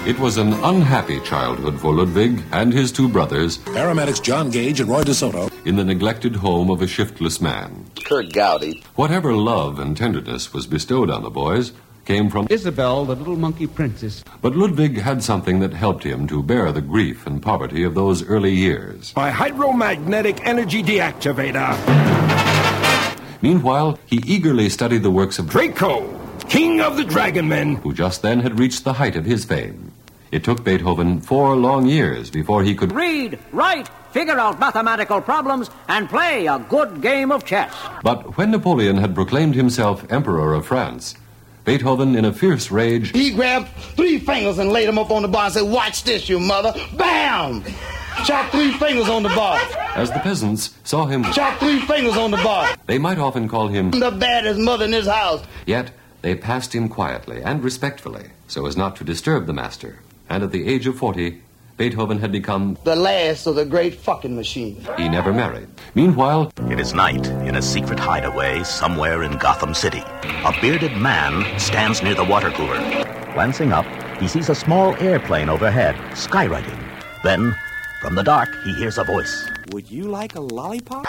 It was an unhappy childhood for Ludwig and his two brothers. Paramedics John Gage and Roy DeSoto. In the neglected home of a shiftless man. Kurt Gowdy. Whatever love and tenderness was bestowed on the boys came from Isabel, the little monkey princess. But Ludwig had something that helped him to bear the grief and poverty of those early years. My hydromagnetic energy deactivator. Meanwhile, he eagerly studied the works of Draco, king of the dragon men, who just then had reached the height of his fame. It took Beethoven 4 long years before he could read, write, figure out mathematical problems, and play a good game of chess. But when Napoleon had proclaimed himself Emperor of France, Beethoven, in a fierce rage, he grabbed 3 fingers and laid them up on the bar and said, "Watch this, you mother." Bam! Shot 3 fingers on the bar. As the peasants saw him, shot 3 fingers on the bar. They might often call him the baddest mother in this house. Yet they passed him quietly and respectfully, so as not to disturb the master. And at the age of 40, Beethoven had become the last of the great fucking machine. He never married. Meanwhile, it is night in a secret hideaway somewhere in Gotham City. A bearded man stands near the water cooler. Glancing up, he sees a small airplane overhead, skywriting. Then, from the dark, he hears a voice. Would you like a lollipop?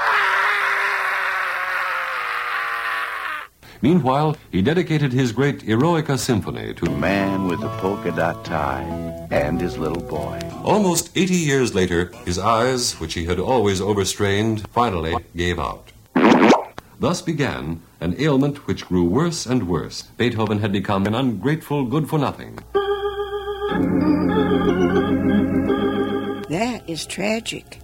Meanwhile, he dedicated his great Eroica Symphony to man with the polka dot tie and his little boy. Almost 80 years later, his eyes, which he had always overstrained, finally gave out. Thus began an ailment which grew worse and worse. Beethoven had become an ungrateful good-for-nothing. That is tragic.